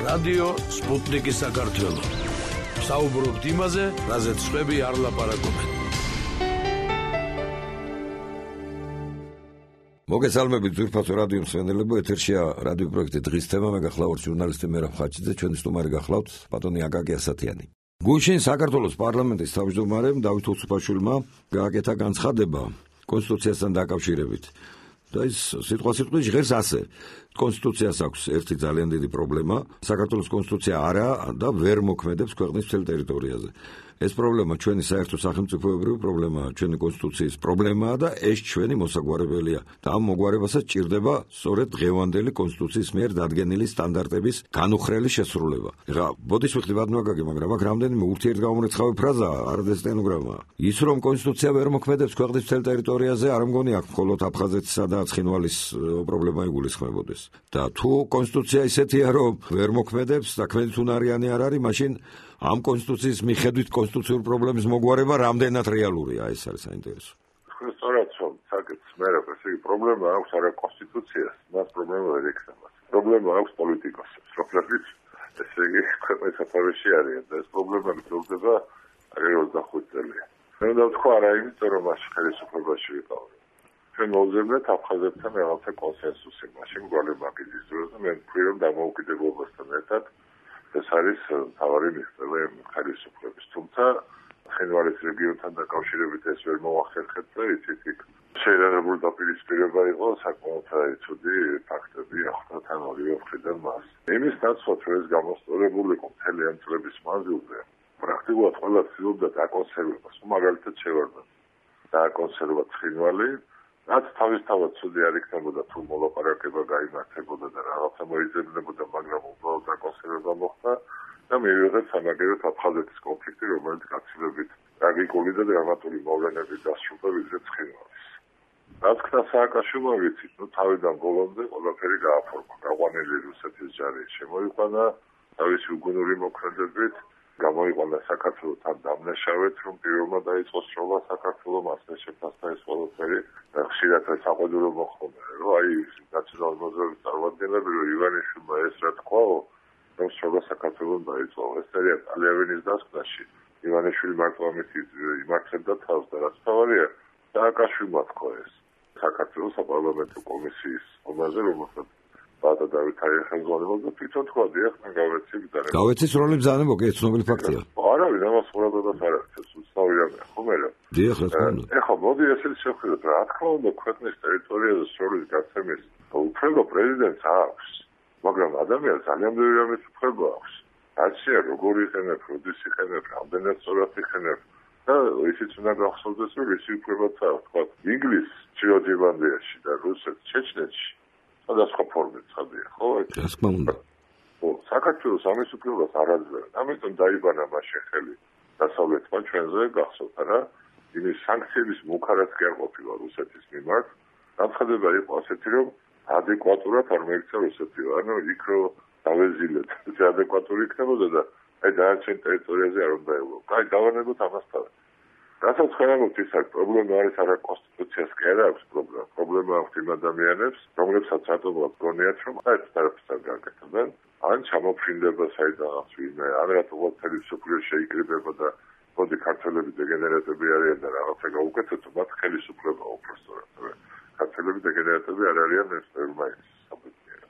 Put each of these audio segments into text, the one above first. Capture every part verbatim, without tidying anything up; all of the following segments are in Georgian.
რადიო სპუტნიკი საქართველო. საუბრობთ იმაზე, რაზეც სხვები არ ლაპარაკობენ. მოგესალმებით ძვირფასო რადიო მსმენელებო, ეთერშია რადიო პროექტი დღის თემა, მე გახლავართ ჟურნალისტი მერაბ ხაჩიძე, ჩვენი სტუმარი გახლავთ ბატონი აკაკი ასათიანი. გუშინ საქართველოს პარლამენტის თავმჯდომარემ დავით უსუფაშვილმა გააკეთა განცხადება კონსტიტუციასთან დაკავშირებით. და ის სიტყვა სიტყვის ჟღერს ასე. კონსტიტუციას აქვს ერთი ძალიან დიდი პრობლემა. საქართველოს კონსტიტუცია არა და ვერ მოქმედებს ქვეყნის მთელ ტერიტორიაზე. ეს პრობლემა ჩვენი საერთო სახელმწიფოებრივი პრობლემაა, ჩვენი კონსტიტუციის პრობლემაა და ეს ჩვენი მოსაგვარებელია. და ამ მოგვარებასაც ჭირდება სწორედ დღევანდელი კონსტიტუციის მიერ დადგენილი სტანდარტების განუხრელი შესრულება. ეხლა ბოდიშ ვიხდი ბატონო აკაკი, მაგრამ აქ რამდენიმე ურთიერთგამორიცხავი ფრაზაა, არადა სტენოგრამაა. ის რომ კონსტიტუცია ვერ მოქმედებს ქვეყნის მთელ ტერიტორიაზე, არ მგონი აქ მხოლოდ აფხაზეთისა და ცხინვალის პრობლემა იგულისხმებოდეს. და თუ კონსტიტუცია ისეთია, რომ ვერ მოქმედებს და ქმედით უნარიანი არ არის, მაშინ ამ კონსტიტუციის მიხედვით კონსტიტუციურ პრობლემის მოგვარება რამდენად რეალურია, ეს არის საინტერესო. თქვენ სწორად რომ საკეთს მერაბ, ესე იგი პრობლემა აქვს არა კონსტიტუციას, მას პრობლემა ვერ ექცევას. პრობლემა აქვს პოლიტიკოსებს, რომლებიც ესე იგი ქვეყნის სათავეში არიან და ეს პრობლემა გრძელდება აგერ ოცდახუთ წელია. მე უნდა ვთქვა არა იმიტომ რომ მას ხელისუფლებაში ვიყავი. ჩვენ მოვძებნეთ აფხაზეთთან რაღაცა კონსენსუსი, მაშინ გვალი მაგიდის დროს და მე ვთქვი რომ დამოუკიდებლობასთან ერთად ეს არის თავარი მიღწევა ხელისუფლების. თუმცა ცხინვალის რეგიონთან დაკავშირებით ეს ვერ მოახერხეთ და იცით იქ შეერარებული დაპირისპირება იყო, საკმაოდ ცუდი ფაქტები ახლდა თან ორივე მხრიდან მას. იმის ნაცვლად რომ ეს გამოსწორებული იყო მთელი ამ წლების მანძილზე, პრაქტიკულად ყველა ცდილობდა დაკონსერვებას, მაგალითად შევარდა დააკონსერვა ცხინვალი, რაც თავისთავად ცუდი არ იქნებოდა თუ მოლაპარაკება გაიმართებოდა და რაღაცა მოიძებნებოდა, მაგრამ უბრალოდ დაკონსერვება მოხდა და მივიღეთ სამაგეროთ აფხაზეთის კონფლიქტი, რომელიც გაცილებით ტრაგიკული და დრამატული მოვლენებით დასრულდა ვიდრე ცხინვალის. რაც ხდა სააკაშვილმა ვიცით, ნუ თავიდან ბოლომდე ყველაფერი გააფორმა, გაყვანილი რუსეთის ჯარი შემოიყვანა, თავისი უგუნური მოქმედებით გამოიყვანა საქართველოსთან დამნაშავედ, რომ პირველმა დაიწყო სროლა საქართველოს მასწავლებლად შეფასდა ეს ყველაფერი და ხშირად საყოველთაო მოხდა, რომ აი ნაციონალური მოძრაობის წარმომადგენლები რომ ივანიშვილმა ეს რა თქვაო, რომ სროლა საქართველოს დაიწყო. ეს წერია ტალიავინის დასკვნაში. ივანიშვილი მარტო ამით იმართებდა თავს და რაც თავარია, სააკაშვილმა თქვა ეს საქართველოს საპარლამენტო კომისიის ომაზე, რომელსაც ბატა დავით აიხელგონებოდა და თვითონ თქვა დიახ, მე გავეცი ბრძანება. გავეცის როლი ბრძანება, კი, ცნობილი ფაქტია. არავინ ამას ხურადადაც არ არის, ეს უცნაურია, ხო მერე? დიახ, რა თქმა უნდა. ეხლა მოდი ესე შევხედოთ, რა თქმა უნდა, ქვეყნის ტერიტორიაზე სროლის გაცემის უფლება პრეზიდენტს აქვს, მაგრამ ადამიანს ძალიან ბევრი რამის უფლება აქვს. რაცია როგორი იყენებ, როდის იყენებ, რამდენად სწორად იყენებ და ისიც უნდა გახსოვდეს, რომ ისი უფლებაც აქვს, თქვა ინგლისს ჩრდილოეთში და რუსეთს ჩეჩნეთში. სხვადასხვა ფორმით ხადია, ხო? რა თქმა უნდა. ხო, საქართველოს ამის უფლებას არ აძლევენ. ამიტომ დაიბანა მაშინ ხელი დასავლეთმა ჩვენზე, გახსოვთ რა? იმის სანქციების მუქარაც კი არ ყოფილა რუსეთის მიმართ. განცხადება იყო ასეთი, რომ ადეკვატურად არ მოიქცა რუსეთი. ანუ იქ რო დავეზილეთ, ეს ადეკვატური იქნებოდა და აი დანარჩენ ტერიტორიაზე არ უნდა ელო. აი დავანებოთ ამასთან. რასაც ხედავთ, ის არის პრობლემა არის არა კონსტიტუციას კი არა აქვს პრობლემა. პრობლემა აქვს იმ ადამიანებს, რომლებსაც ატომად გონიათ, რომ აი ეს თერაპიასთან გაკეთებენ, ან ჩამოფრინდება საიდანაც ვინმე, ან რატომ ხელისუფლება შეიკრიბება და მოდი ქართველები დეგენერატები არიან და რაღაცა გაუკეთოთ, მათ ხელისუფლება უბრალოდ. ქართველები დეგენერატები არ არიან ეს ფერმაის საბუთია.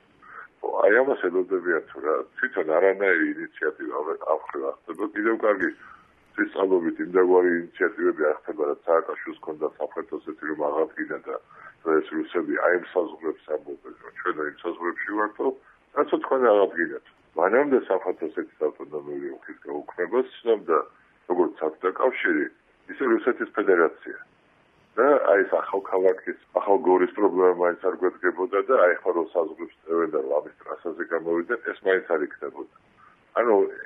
აი ამას ელოდებიან თუ რა, თვითონ არანაირი ინიციატივა არ ხდება, კიდევ კარგი სწავლობით იმდაგვარი ინიციატივები არ ხდება, რაც სააკაშვილს ჰქონდა საფრთხეს ესეთი რომ აღადგინა და ეს რუსები აი ამ საზღვრებს ამბობენ, რომ ჩვენ იმ საზღვრებში ვართო, რაც თქვენ აღადგინეთ. მანამდე საფრთხეს ესეთი ავტონომიური ოლქის გაუქმებას ცნობდა როგორც საბჭოთა კავშირი, ისე რუსეთის ფედერაცია. და აი ეს ახალ ქალაქის, ახალ გორის პრობლემა მაინც არ გვედგებოდა და აი ხარო საზღვრებს წევენ და ამის ტრასაზე გამოვიდნენ, ეს მაინც არ იქნებოდა. ანუ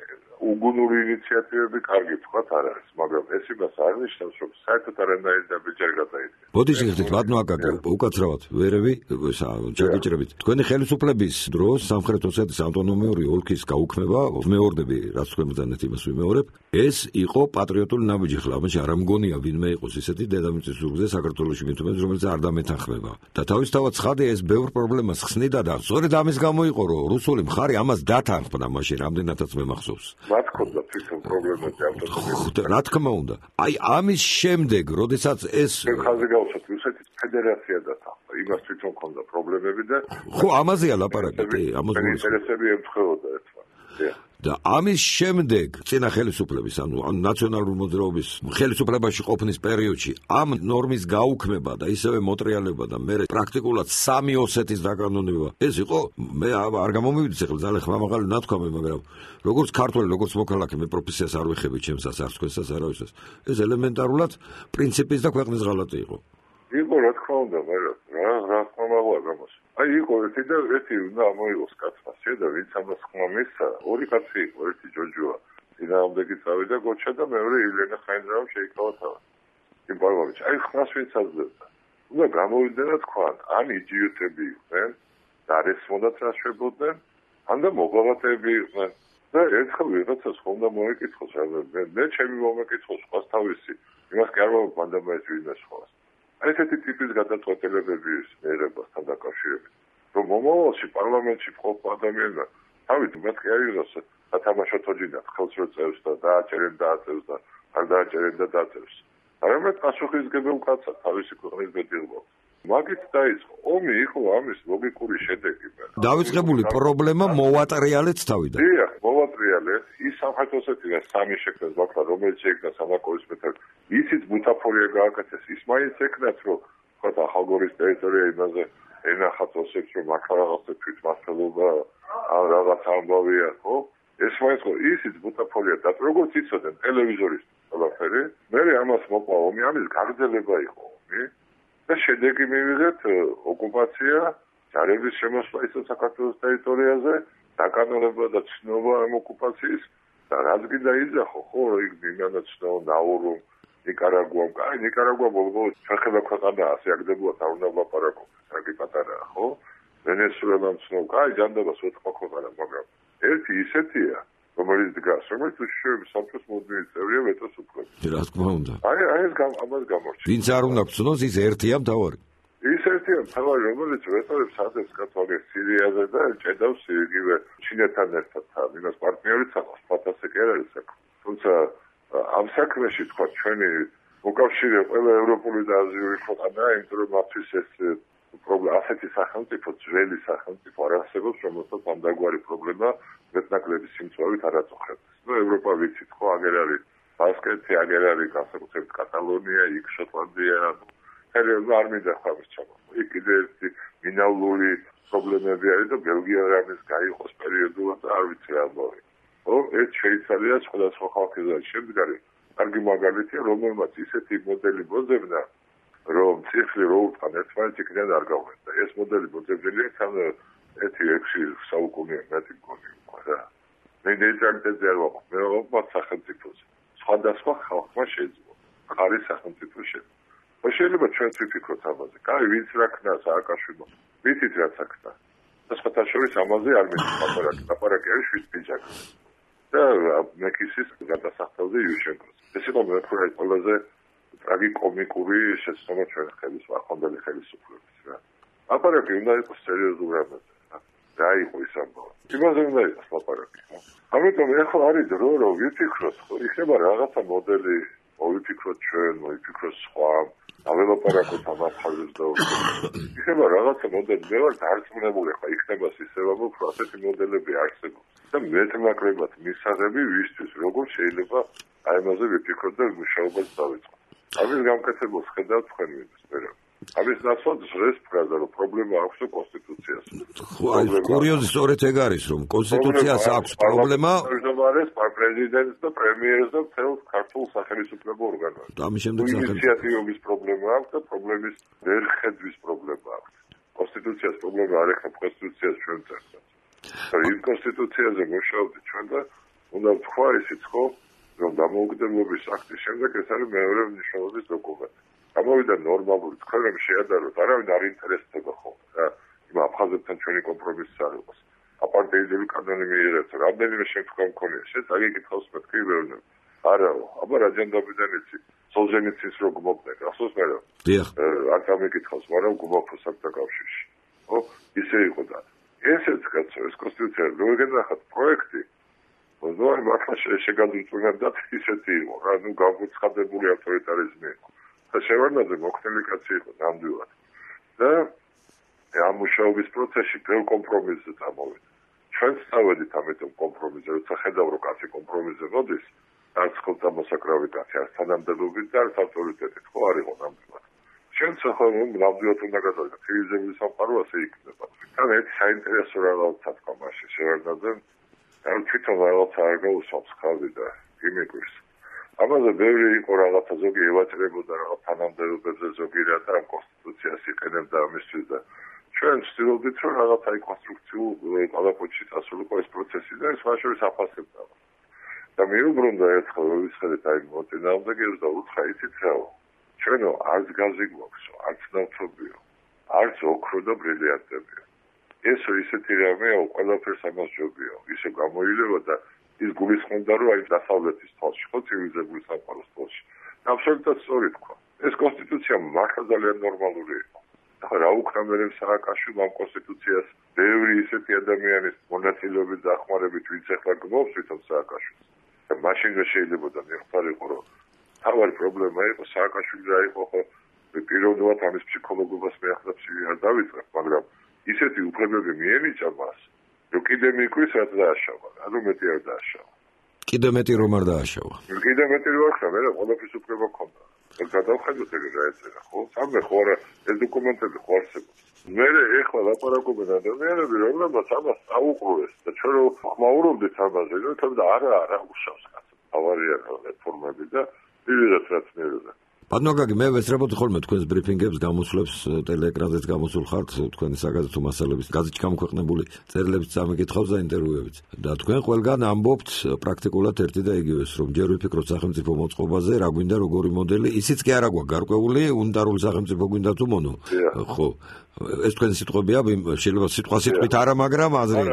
უგუნური ინიციატივები კარგი თქვათ არ არის, მაგრამ ეს იმას არ ნიშნავს, რომ საერთოდ არანაირი დაბეჭერი გადაიდგა. ბოდი შეგხვდით, ბატონო აკაკი, უკაცრავად, ვერევი, ჯაგიჭრებით. თქვენი ხელისუფლების დროს სამხრეთ ოსეთის ავტონომიური ოლქის გაუქმება, მეორდები, რაც თქვენ ბრძანეთ იმას ვიმეორებ, ეს იყო პატრიოტული ნაბიჯი, ხლა, ამაში არ ამგონია ვინმე იყოს ისეთი დედამიწის ზურგზე საქართველოში მithumedes, რომელიც არ დამეთანხმება. და თავისთავად ცხადია ეს ბევრ პრობლემას ხსნიდა და სწორედ ამის გამო იყო, რომ რუსული მხარე ამას დათანხმდა მაშინ, რამდენადაც მე მახსოვს. მათ ქონდა თვითონ პრობლემები ავტონომიურ. რა თქმა უნდა. აი ამის შემდეგ, როდესაც ეს ხალხი გავუსვათ, რუსეთის ფედერაცია დათანხმდა, იმას თვითონ ქონდა პრობლემები და ხო, ამაზეა ლაპარაკი, კი, ამას გულისხმობ. ინტერესები ემთხვეოდა ერთმანეთს. და ამის შემდეგ წინა ხელისუფლების, ანუ ნაციონალური მოძრაობის ხელისუფლებაში ყოფნის პერიოდში ამ ნორმის გაუქმება და ისევე მოტრიალება და მე პრაქტიკულად სამი ოსეთის დაკანონება, ეს იყო, მე არ გამომივიდეს ახლა ძალიან ხმამაღალი ნათქვამი, მაგრამ როგორც ქართველი, როგორც მოქალაქე, მე პროფესიას არ ვეხები ჩემსას, არც თქვენსას, არავისას. ეს ელემენტარულად პრინციპის და ქვეყნის ღალატი იყო. იყო რა თქმა უნდა, მაგრამ რა რა ხმამაღლა გამოს. აი იყო ერთი და ერთი უნდა ამოიღოს კაცმა, შედა ვინც ამას ხმა მისცა, ორი კაცი იყო, ერთი ჯოჯოა, წინააღმდეგი წავიდა გოჩა და მეორე ივლენა ხაინძრავა შეიკავა თავად. იმ პარლამენტში, აი ხმას ვინც აძლევდა. უნდა გამოვიდნენ და თქვან, ან იდიოტები იყვნენ, და არ ესმოდათ რა შვებოდნენ, ან და მოღალატეები იყვნენ. და ერთხელ ვიღაცას ხომ და მოეკითხოს, მე მე ჩემი მომეკითხოს სხვას თავისი, იმას კი არ მომბანდა ეს ვინმე სხვას. ესეთი ტიპის გადაწყვეტილებები ერებასთან დაკავშირებით. რომ მომავალში პარლამენტში ყოფ ადამიანმა თავით მათ კი არ იღოს სათამაშო თოჯინათ ხელს რო წევს და დააჭერენ დააწევს და არ დააჭერენ და დააწევს. არამედ პასუხისმგებელ კაცად თავისი ქვეყნის ბედიღბავს. მაგით დაიწყო. ომი იყო ამის ლოგიკური შედეგი. დავიწყებული პრობლემა მოვატრიალეთ თავიდან. დიახ, მოვატრიალეთ. ის სამხრეთ ოსეთიდან სამი შექმნეს ბაქრა, რომელიც შექმნა სამაკოვის მეტად. ისიც ბუთაფორია გააკეთეს, ის მაინც ეკნათ, რომ ხოთ ახალგორის ტერიტორია იმაზე ენახათ ოსეთს, რომ აქ რაღაცა თვითმმართველობა ან რაღაც ამბავია, ხო? ეს მაინც ხო, ისიც ბუთაფორია და როგორც იცოდნენ ტელევიზორის ყველაფერი, მე ამას მოყვა ომი, ამის გაგრძელება იყო ომი. და შედეგი მივიღეთ ოკუპაცია, ჯარების შემოსვლა ისო საქართველოს ტერიტორიაზე, დაკანონება და ცნობა ამ ოკუპაციის და რაც კი დაიძახო, ხო, იქ მიმანაცნო ნაურუ, ნიკარაგუამ, კაი, ნიკარაგუა ბოლოს ჩახება ქვეყანა, ასე აგდებოდა და უნდა ვლაპარაკო, საკი პატარაა, ხო? ვენესუელამ ცნო, კაი, ჯანდაბას ვეთქვა ქვეყანა, მაგრამ ერთი ისეთია, რომელიც დგას, რომელიც უშუალოდ სამწუხაროდ მოდმირი წევრია ვეტოს უფლებით. რა თქმა უნდა. აი, აი ეს ამას გამორჩა. ვინც არ უნდა გწნოს, ის ერთია მთავარი. ის ერთია მთავარი, რომელიც ვეტოებს ადრეს კათოლიკე სირიაზე და ჭედავს იგივე ჩინეთთან ერთად, იმას პარტნიორიც აქვს, ფათასე კი არ არის საქმე. თუმცა ამ საქმეში თქვა ჩვენი მოკავშირე ყველა ევროპული და აზიური ქვეყანაა, იმიტომ რომ მათთვის ეს პრობლემა ასეთი სახელმწიფო, ძველი სახელმწიფო არ არსებობს, რომელსაც ამდაგვარი პრობლემა მეტნაკლები სიმწვავით არ აწუხებს. ნუ ევროპა ვიცით, ხო, აგერ არის ბასკეთი, აგერ არის განსაკუთრებით კატალონია, იქ შოტლანდია, თერევი არ მინდა ხამის ჩამო. იქ კიდე ერთი მინავრული პრობლემები არის და ბელგია რამის გაიყოს პერიოდულად და არ ვიცი რა მოი. ხო, ეს შეიცვალა სხვადასხვა ხალხის შემდგარი. კარგი მაგალითია, რომელმაც ისეთი მოდელი მოძებნა, რომ ციფრი რო უთხრან ერთმანეთიდან არ გავხსნა. ეს მოდელი მოძებნილია თან ერთი ექვსი საუკუნე მეტი მგონი უკვე რა. მე ნეიტრალიტეტზე არ ვაყო, მე ვაყო სახელმწიფოზე. სხვადასხვა ხალხმა შეძლო. ხარი სახელმწიფო შეძლო. შეიძლება ჩვენც ვიფიქროთ ამაზე. კაი, ვინც რა ქნა სააკაშვილო. ვიცით რაც აქნა. და სხვათა შორის ამაზე არ მეცი ლაპარაკი. ლაპარაკი არის შვიდპიჯაკი. და მეკისის გადასახდელზე იუშენკოს. ეს იყო მეორე ყველაზე ტრაგიკომიკური შეცდომა ჩვენ ხელისუფლების ხელისუფლების რა. ლაპარაკი უნდა იყოს სერიოზული ამაზე. რა იყო ის ამბავი? იმაზე უნდა იყოს ლაპარაკი. ამიტომ ეხლა არის დრო, რომ ვიფიქროთ, ხო, იქნება რაღაცა მოდელი, მოვიფიქროთ ჩვენ, მოვიფიქროთ სხვა, აველაპარაკოთ ამას ხაზებს და იქნება რაღაცა მოდელი, მე ვარ დარწმუნებული, ხა იქნება ისევ, რომ ასეთი მოდელები არსებობს. და მეტნაკლებად მისაღები ვისთვის, როგორ შეიძლება აი ამაზე ვიფიქროთ და მუშაობას დავიწყოთ. ამის გამკეთებელს ხედავთ თქვენ ვინმეს მე რა. ამის ნაცვლად ეს ფრაზა, რომ პრობლემა აქვს კონსტიტუციას. ხო, აი კურიოზი სწორედ ეგ არის, რომ კონსტიტუციას აქვს პრობლემა. პრეზიდენტს, პრეზიდენტს და პრემიერს და მთელ ქართულ სახელმწიფო ორგანოს. და ამის შემდეგ ინიციატივების პრობლემა აქვს და პრობლემის ვერხედვის პრობლემა აქვს. კონსტიტუციას პრობლემა არ ეხება კონსტიტუციას ჩვენ წერს. იმ კონსტიტუციაზე მუშაობთ ჩვენ და უნდა თქვა ისიც ხო, რომ დამოუკიდებლობის აქტის შემდეგ ეს არის მეორე მნიშვნელობის დოკუმენტი. გამოვიდა ნორმალური თქვენ რომ შეადაროთ, არავინ არ ინტერესდება ხოლმე რა, იმ აფხაზებთან ჩვენი კომპრომისი არ იყოს. აპარტეიდული კანონი მიიღეთ, რამდენიმე შემთხვევა მქონია, შენ წაგიკითხავს მეთქი ვერნები. არაო, აბა რა ჯანდაბიდან იცი, სოლჟენიცინს რო გმობდნენ, ახსოვს მე რა? დიახ. არ გამიკითხავს, მაგრამ გმობ საკთა კავშირში. ხო, ისე იყო და ესეც კაცო, ეს კონსტიტუცია რო ეგენახათ პროექტი, ნუ არ მართლა შეგადიწუნებდათ ისეთი იყო, რა, ნუ გამოცხადებული ავტორიტარიზმი იყო. და შევარდნაძე მოხდელი კაცი იყო ნამდვილად. და ამ მუშაობის პროცესში ბევრ კომპრომისზე წამოვიდა. ჩვენც წავედით ამიტომ კომპრომისზე, როცა ხედავ რომ კაცი კომპრომისზე მოდის, არც ხელთამოსაკრავი კაცი, არც თანამდებობით და არც ავტორიტეტით, ხო არ იყო ნამდვილად. ჩვენც ახლა ნამდვილად უნდა გადავიდეთ ცივილიზებული სამყარო ასე იქნება. თან ერთ საინტერესო რაღაცა თქვა მაშინ შევარდნაძემ, არ თვითონ რაღაცა არ გაუსვამს ხალხი და იმეკვირს. ამაზე ბევრი იყო რაღაცა, ზოგი ევაჭრებოდა რაღაც თანამდებობებზე, ზოგი რა და კონსტიტუციას იყენებდა ამისთვის და ჩვენ ვცდილობდით რომ რაღაცა აი კონსტრუქციულ კალაპოტში წასულიყო ეს პროცესი და ეს მაშინ საფასებდა. და მიუბრუნდა ერთხელ ვისხედეთ აი მოწინააღმდეგეებს და უთხრა იცით რაო, ჩვენო არც გაზი გვაქვსო, არც ნავთობიო, არც ოქრო და ბრილიანტებიო. ესო ისეთი რამეა, ყველაფერს ამას ჯობიო, ისე გამოილევა და ის გულისხმობდა რომ აი დასავლეთის თვალში, ხო ცივილიზებული სამყაროს თვალში. აბსოლუტურად სწორი თქვა. ეს კონსტიტუცია მართლა ძალიან ნორმალური იყო. ახლა რა უკრა მერე სააკაშვილმა ამ კონსტიტუციას ბევრი ისეთი ადამიანის მონაწილეობით და ახმარებით ვინც ახლა გმობს თვითონ სააკაშვილს. და მაშინ შეიძლება მიხარიყო რომ თავარი პრობლემა იყო სააკაშვილი რა იყო ხო პიროვნულად ამის ფსიქოლოგობას მე ახლა ფსიქი არ დავიწყებ, მაგრამ ისეთი უფლებები მიენიჭა მას, რომ კიდე მიკვის რაც დააშავა, ანუ მეტი არ დააშავა. კიდე მეტი რომ არ დააშავა. კიდე მეტი რო ახლა მე ყველაფრის უფლება მქონდა. გადავხედოთ ეგ რა ეწერა, ხო? სამე ხო არა ეს დოკუმენტები ხო არსებობს. მე ეხლა ლაპარაკობენ ადამიანები, რომლებსაც ამას აუყურეს და ჩვენ რო ხმაურობდით ამაზე, რომ თუმცა არა არა უშავს კაცო. ავარია რეფორმები და ვიღაც რაც მეროდა. პანოგაგი მე ვესწრებოდი ხოლმე თქვენს ბრიფინგებს, გამოსვლებს ტელეეკრანზეც გამოსულ ხართ თქვენი საგაზეთო მასალების გაზეთში გამოქვეყნებული წერილებიც წამიკითხავს და ინტერვიუებიც. და თქვენ ყველგან ამბობთ პრაქტიკულად ერთი და იგივეს, რომ ჯერ ვიფიქროთ სახელმწიფო მოწყობაზე, რა გვინდა როგორი მოდელი, ისიც კი არა გვაქვს გარკვეული, უნიტარული სახელმწიფო გვინდა თუ მონო. ხო. ეს თქვენი სიტყვებია, შეიძლება სიტყვა სიტყვით არა, მაგრამ აზრი.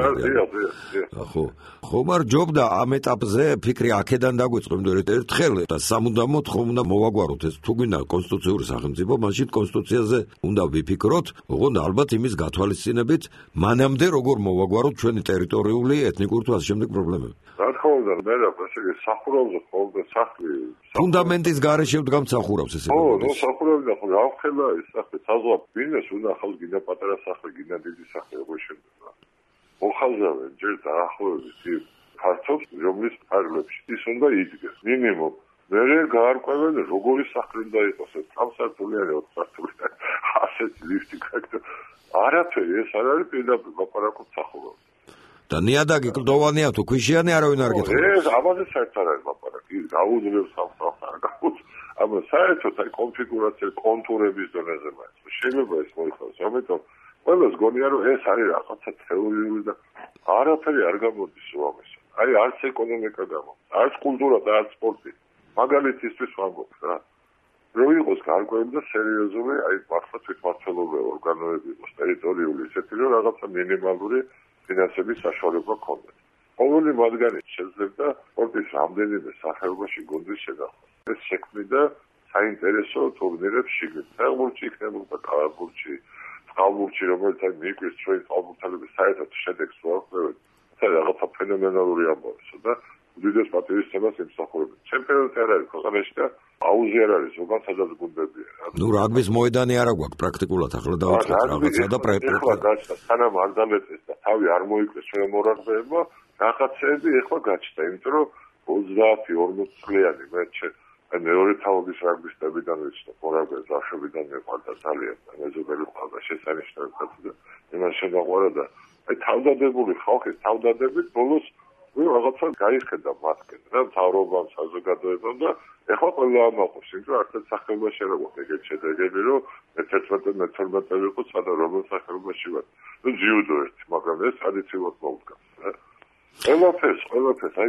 ხო. ხომ არ ჯობდა ამ ეტაპზე ფიქრი აქედან დაგვიწყო, იმიტომ რომ ერთხელ და სამუდამოდ ხომ უნდა მოვაგვაროთ ეს თუ გვინდა კონსტიტუციური სახელმწიფო, მაშინ კონსტიტუციაზე უნდა ვიფიქროთ, ოღონდ ალბათ იმის გათვალისწინებით, მანამდე როგორ მოვაგვაროთ ჩვენი ტერიტორიული, ეთნიკური თუ ასე შემდეგ პრობლემები. რა თქმა უნდა, მე რა პროცესი სახურავზე ხოლმე სახლი ფუნდამენტის გარეშე ვდგამსახურავს ესე. ხო, ნუ სახურავზე ხო რა ხელა ეს სახლი, საზღვა ბიზნეს უნდა ხალხ გინდა პატარა სახლი, გინდა დიდი სახლი როგორ შეიძლება. მოხალზავენ ჯერ დაახლოებით იმ ფართობს, რომლის ფარგლებში ის უნდა იდგეს. მინიმუმ მერე გაარკვევენ როგორი სახლი უნდა იყოს, სამსართულიანი, ოთხსართულიანი, ასეთი ლიფტი გაქვს. არაფერი ეს არ არის პირდაპირ ლაპარაკობ სახურავზე. და ნიადაგი კლდოვანია თუ ქვიშიანი არავინ არ გეტყვის. ეს ამაზე საერთოდ არ არის ლაპარაკი. ის გაუძლებს სამსახურს არ გაუძლებს. აბა საერთოდ აი კონფიგურაცია კონტურების დონეზე მაინც. შეიძლება ეს მოიხსნას, ამიტომ ყველას გონია რომ ეს არის რაღაცა თეორიული და არაფერი არ გამოდის ამის. აი არც ეკონომიკა გამოდის, არც კულტურა და არც სპორტი. მაგალითისთვის ვამბობ რა. რო იყოს გარკვეული და სერიოზული, აი მართლა თვითმმართველობელი ორგანოები იყოს ტერიტორიული ისეთი, რომ რაღაცა მინიმალური ფინანსების საშუალება ქონდეს. ყოველი მათგანი შეძლებდა სპორტის რამდენიმე სახეობაში გუნდის შედახვა. ეს შექმნიდა საინტერესო ტურნირებს შიგნით. ფეხბურთში იქნებოდა კალათბურთში, წყალბურთში, რომელიც აი მიკვის ჩვენი წყალბურთელების საერთოდ შედეგს ვახდებით. ეს რაღაცა ფენომენალური ამბავია და უდიდეს პატრიოტიზმს იმსახურებს. ჩემპიონატი არ არის ქვეყანაში და აუზი არ არის, ზოგადად სადაც გუნდებია. ნუ რაგბის მოედანი არ აქვს პრაქტიკულად ახლა დავიწყეთ რაღაცა და ეხლა გაჩნდა, სანამ არ დამეწეს და თავი არ მოიკლეს ჩვენ მორაგბეებმა, რაღაცეები ეხლა გაჩნდა, იმიტომ რომ ოცდაათი ორმოცი წლიანი მე აი მეორე თაობის რაგბისტებიდან ვიცნობ, მორაგბეებს ბავშვობიდან მეყვარდა ძალიან და მეზობელი ყავდა შესანიშნავი კაცი და იმას შეგაყვარა და აი თავდადებული ხალხის თავდადებით ბოლოს ნუ რაღაცა გაიხედა მათკენ რა მთავრობამ საზოგადოებამ და ეხლა ყველა ამაყობს, იმიტომ რომ არც სახეობაში არ აქვს ეგეთ შედეგები, რომ მეთერთმეტე მეთორმეტე ვიყო სადა რომელ სახეობაში ვარ. ნუ ჯიუდო ერთი, მაგრამ ეს ტრადიციულად მოუდგა რა. ყველაფერს, ყველაფერს, აი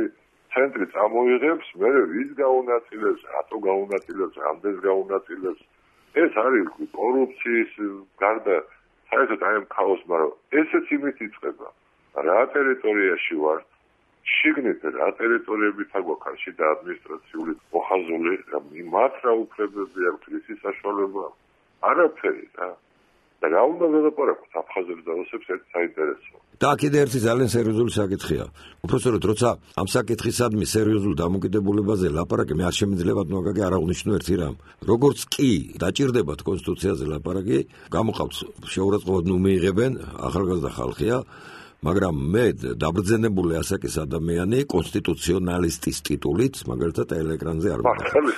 ცენტრი წამოიღებს, მე ვის გაუნაწილებს, რატო გაუნაწილებს, რამდენს გაუნაწილებს. ეს არის კორუფციის გარდა საერთოდ აი ამ ქაოსმა, რომ ესეც იმით იწყება. რა ტერიტორიაში ვარ? შიგნით რა ტერიტორიებიც აგვაქვს შიდა ადმინისტრაციული მოხაზული, მათ რა უფლებები აქვთ, ისი საშუალება? არაფერი რა. და რა უნდა ველაპარაკოთ აფხაზებს და ოსებს ერთ საინტერესო. და კიდე ერთი ძალიან სერიოზული საკითხია. უბრალოდ როცა ამ საკითხისადმი სერიოზულ დამოკიდებულებაზე ლაპარაკი, მე არ შემიძლია მაგაგე არ აღნიშნო ერთი რამ. როგორც კი დაჭირდებათ კონსტიტუციაზე ლაპარაკი, გამოყავთ შეურაცხყოფად ნუ მიიღებენ, ახალგაზრდა ხალხია, მაგრამ მე დაბრძენებული ასაკის ადამიანი კონსტიტუციონალისტის ტიტულით, მაგალითად ტელეეკრანზე არ ვარ.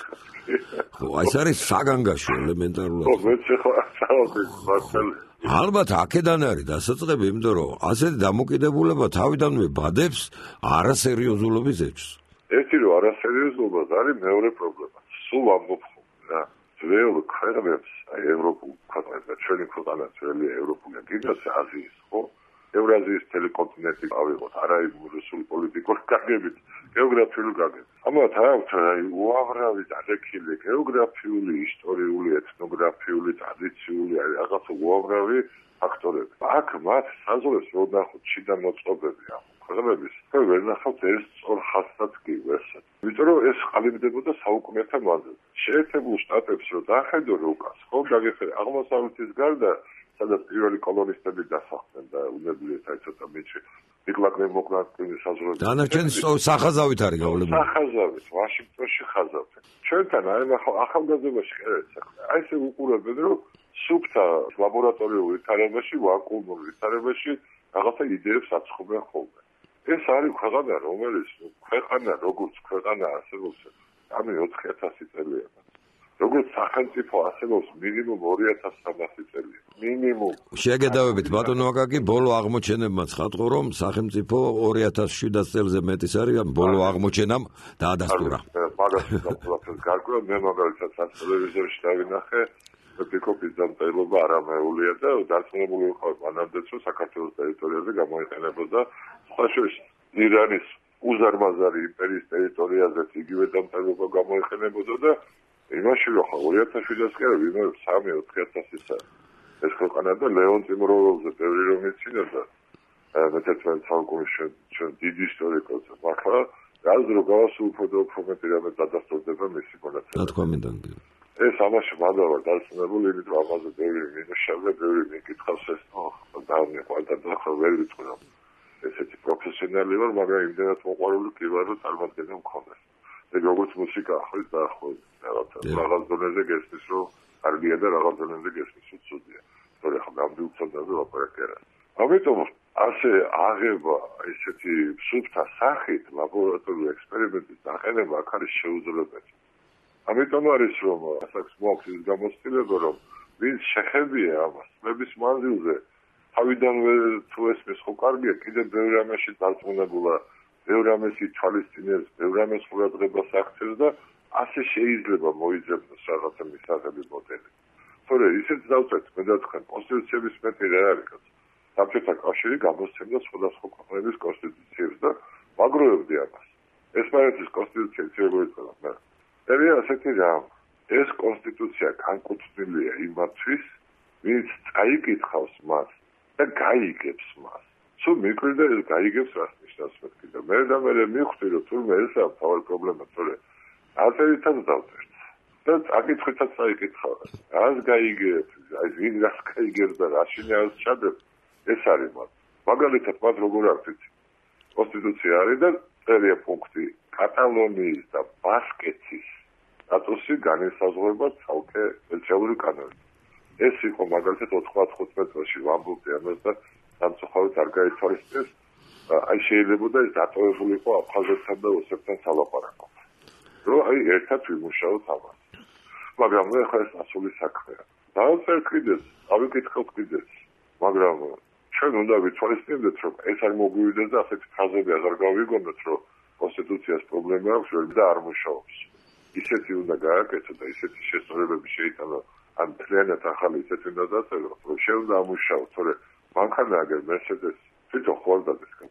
ხო, ეს არის საგანგაშო ელემენტარულად. ხო, მე შეხვა წავდი მართალი. ალბათ აქედან არის დასაწყები, იმიტომ რომ ასეთი დამოკიდებულება თავიდანვე ბადებს არასერიოზულობის ეჭვს. ერთი რომ არასერიოზულობა არის მეორე პრობლემა. სულ ამბობ რა. ძველ ქვეყნებს, აი ევროპულ ქვეყნებს და ჩვენი ქვეყანა ძველი ევროპული გიგას აზიის, ხო? ევრაზიის ტელეკონტინენტი ავიღოთ, არა რუსული პოლიტიკური გაგებით, გეოგრაფიული გაგებით. ამათ აქვს აი უამრავი დადექილი გეოგრაფიული, ისტორიული, ეთნოგრაფიული, ტრადიციული, აი რაღაცა უამრავი ფაქტორები. აქ მათ საზღვრებს რო ნახოთ შიდა მოწყობები ამ ქვეყნების, ხომ ვერ ნახავთ ეს სწორ ხაზსაც კი ვერსად. იმიტომ რომ ეს ყალიბდებოდა საუკუნეთა მანძილზე. შეერთებულ შტატებს რო დახედო როკას, ხო, დაგეხედე აღმოსავლეთის გარდა სადაც პირველი კოლონისტები დასახლდნენ და უნებლიეთ აი ცოტა მეჩე იკლაკნე მოკლაკნე საზღვრები. დანარჩენი სახაზავით არის გავლებული. სახაზავით, ვაშინგტონში ხაზავთ. ჩვენთან აი ახალგაზრდობაში ხედავთ, აი ესე უყურებენ რომ სუფთა ლაბორატორიულ ვითარებაში, ვაკუუმურ ვითარებაში რაღაცა იდეებს აცხობენ ხოლმე. ეს არის ქვეყანა, რომელიც ქვეყანა როგორც ქვეყანა არსებობს ამი ოთხი ათასი წელია. როგორც სახელმწიფო არსებობს მინიმუმ ორი ათას სამასი წელია. მინიმუმ. შეგედავებით ბატონო აკაკი, ბოლო აღმოჩენებმა ცხადყო, რომ სახელმწიფო ორი ათას შვიდას წელზე მეტის არის, ბოლო აღმოჩენამ დაადასტურა. მაგას ყველაფერს გარკვეულ მე მაგალითად სატელევიზორში დავინახე, ფიქრობ ის დამწერლობა არამეულია და დარწმუნებული ვიყავ მანამდეც, რომ საქართველოს ტერიტორიაზე გამოიყენებოდა სხვა შორის ირანის უზარმაზარი იმპერიის ტერიტორიაზე იგივე დამწერლობა გამოიყენებოდა და იმაში რომ ხო ორი ათას შვიდას კი არა, ვინმე სამი ოთხი ათასისა ეს ქვეყანა და ლეონ წიმროველზე ბევრი რომ იცინო და მეთერთმეტე საუკუნეში ჩვენ დიდი ისტორიკოსი მართლა რაც რო გავასულფოდო უფრო მეტი რამე დადასტურდება მისი მონაცემები. რა თქმა უნდა. ეს ამაში მადლობა დარწმუნებული, იმიტომ რომ ამაზე ბევრი მინუშავდა, ბევრი მიკითხავს ეს და მეყვარდა და ხო ვერ ვიტყვი რომ ესეთი პროფესიონალი ვარ, მაგრამ იმდენად მოყვარული კი ვარ, რომ წარმატება მქონდეს. და როგორც მუსიკა ახლის და ხო რაღაც დონეზე გესმის რომ კარგია და რაღაც დონეზე გესმის რომ ცუდია. თორე ხო გამბილცოდაზე ლაპარაკი არა. ამიტომ ასე აღება ესეთი სუფთა სახით ლაბორატორიული ექსპერიმენტის დაყენება აქ არის შეუძლებელი. ამიტომ არის რომ ასაკს მოაქვს ის გამოცდილება რომ ვინც შეხებია ამას წლების მანძილზე თავიდანვე თუ ესმის ხო კარგია კიდე ბევრ ამაში დარწმუნებულა ბევრ ამას ითვალისწინებს ბევრ ამას ყურადღებას აქცევს და ასე შეიძლება მოიძებნოს რაღაცა მისაღები მოდელი. თორე ისეთ დავწერთ მე და თქვენ კონსტიტუციების მეტი რა არის საბჭოთა კავშირი გამოსცემდა სხვადასხვა ქვეყნების კონსტიტუციებს და მაგროებდი ამას. ესპანეთის კონსტიტუცია როგორ იწყება? წერია ასეთი რამ. ეს კონსტიტუცია განკუთვნილია იმათთვის, ვინც წაიკითხავს მას და გაიგებს მას. სულ მიკვირდა ეს გაიგებს რას ნიშნავს მეთქი და მე და მე მივხვდი რომ თურმე ესაა თავი პრობლემა, თორე ასეთაც დავწერთ. და წაკითხვითაც წაიკითხავ. რას გაიგებს? აი ვინ რას გაიგებს და რა შინაარს ჩადებს? ეს არის მათ. მაგალითად მათ როგორ აქვს კონსტიტუცია არის და წერია პუნქტი კატალონიის და ბასკეთის სტატუსი განესაზღვრება ცალკე სოციალური კანონით. ეს იყო მაგალითად ოთხმოცდახუთმეტ წელს ვამბობდი ამას და სამწუხაროდ არ გაითვალისწინეს. აი შეიძლებოდა ეს დატოვებულიყო აფხაზეთთან და ოსეთთან სალაპარაკო. რომ აი ერთად ვიმუშაოთ ამას. მაგრამ მე ხა ეს ასული საქმეა. დავწერ კიდეც, ავიკითხავ კიდეც. მაგრამ ჩვენ უნდა ვითვალისწინებდეთ, რომ ეს არ მოგვივიდეს და ასეთი ფაზები აღარ გავიგონოთ, რომ კონსტიტუციას პრობლემა აქვს და არ მუშაობს. ისეთი უნდა გააკეთო და ისეთი შესწორებები შეიტანო, ან მთლიანად ახალი ისეთი უნდა დაწერო, რომ შეუძლია ამუშაოს, თორე მანქანა აგერ მერსედეს თვითონ ხوارდადეს კაცი.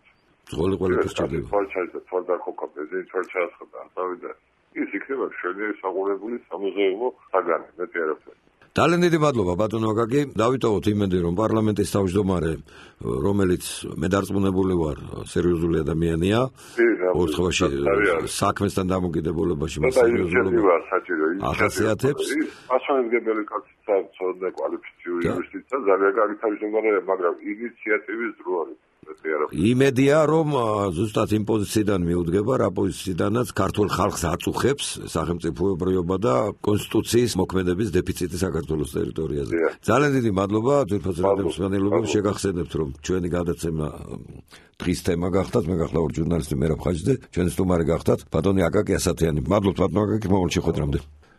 ძღოლი ყველაფერს ჭირდება. თვალჩაის და თვალდაქოკა ბენზინი თვალჩაასხდა ავიდა. ის იქნება ჩვენი საყურებელი სამოზაებო საგანი, მეტი არაფერი. ძალიან დიდი მადლობა ბატონო აკაკი. დავიტოვოთ იმედი, რომ პარლამენტის თავმჯდომარე, რომელიც მე დარწმუნებული ვარ, სერიოზული ადამიანია, ორ თვეში საქმესთან დამოკიდებულებაში მას სერიოზულობა ახასიათებს. პასუხისმგებელი კაცი ცოდნა კვალიფიციური იურისტიც და ძალიან კარგი თავმჯდომარეა, მაგრამ ინიციატივის დრო არის. იმედია, რომ ზუსტად იმ პოზიციიდან მიუდგება, რა პოზიციიდანაც ქართულ ხალხს აწუხებს სახელმწიფოებრიობა და კონსტიტუციის მოქმედების დეფიციტი საქართველოს ტერიტორიაზე. ძალიან დიდი მადლობა, თვითონ რადიოს მსმენელებმა შეგახსენებთ, რომ ჩვენი გადაცემა დღის თემა გახდათ, მე გახლავთ ჟურნალისტი მერაბ ხაჯიძე, ჩვენი სტუმარი გახდათ ბატონი აკაკი ასათიანი. მადლობთ ბატონო აკაკი, მომავალ შეხვედრამდე.